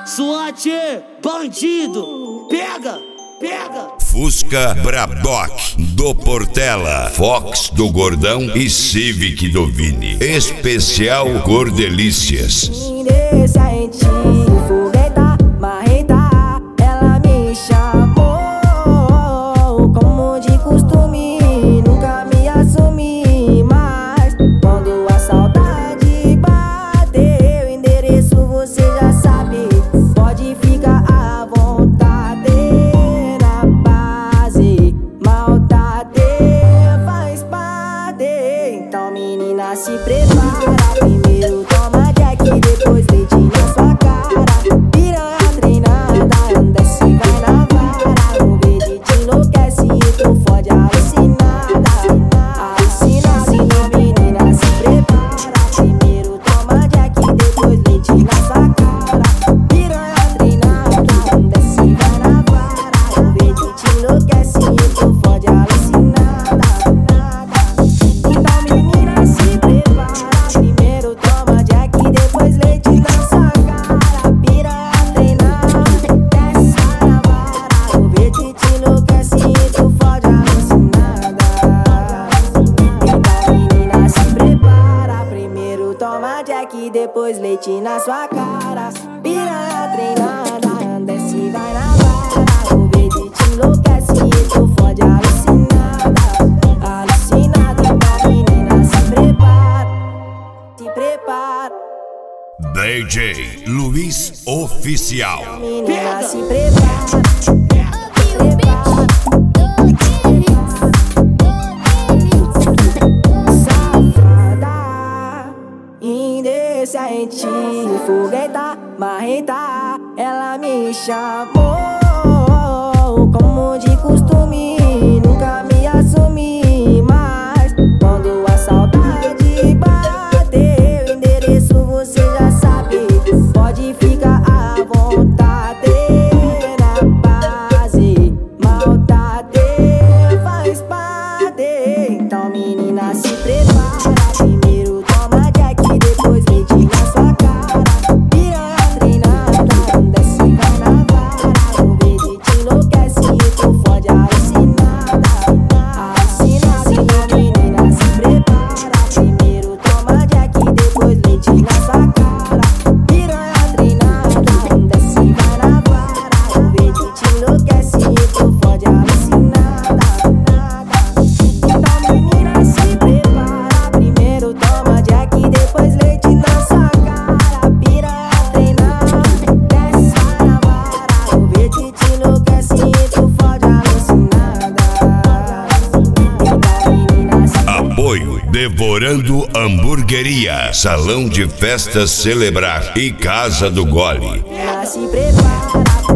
SWAT, bandido, pega, pega. Fusca Bradock do Portela, Fox do Gordão e Civic do Vini. Especial Gordelícias. Fogueta, marreta, ela me chamou. Como de costume, nunca me assumi. Mas quando a saudade bateu, o endereço você já sabe. Pode ficar à vontade. Na base, maldade faz parte. Então menina, se prepara. Primeiro toma Jack, depois leite na sua cara. Piranha treinada, desce e vai na vara. O verde te enlouquece e tu fode alucinada. Alucinada, então menina, se prepara. Primeiro toma Jack, depois leite na sua cara. Piranha treinada, desce e vai na vara. O verde te enlouquece e tu fode alucinada. Então menina, se prepara. Primeiro toma Jack, depois leite na sua cara. Piranha treinada, desce na vara. O verde te enlouquece e tu fode alucinada. Então menina, se prepara. Primeiro toma Jack, depois leite na sua cara. Piranha treinada, desce e vai na vara. O verde te enlouquece e tu fode alucinada. Alucinada, então menina, se prepara. Se prepara. DJ Luiz Oficial. Menina, se prepara. Safada, indecente, fogueta, marreta, ela me chamou. Como de costume, nunca me assumi. Mas quando a saudade bateu, o endereço você já sabe. Pode ficar à vontade. Na base, maldade faz parte. Então menina, se prepara. Primeiro toma Jack, depois leite na sua cara. Piranha treinada, desce e vai na vara. O verde te enlouquece e tu fode alucinada. Alucinada, então menina, se prepara. Primeiro toma Jack, depois leite na sua cara. Piranha treinada, desce e vai na vara. O verde te enlouquece e tu fode alucinada. Então menina, se prepara. Primeiro toma Jack, depois leite na sua cara. Piranha treinada, desce e vai na vara. O verde te enlouquece e tu fode alucinada. Então menina, se Apoio Devorando Hamburgueria, Salão de Festas Celebrar e Casa do Gole. se prepara.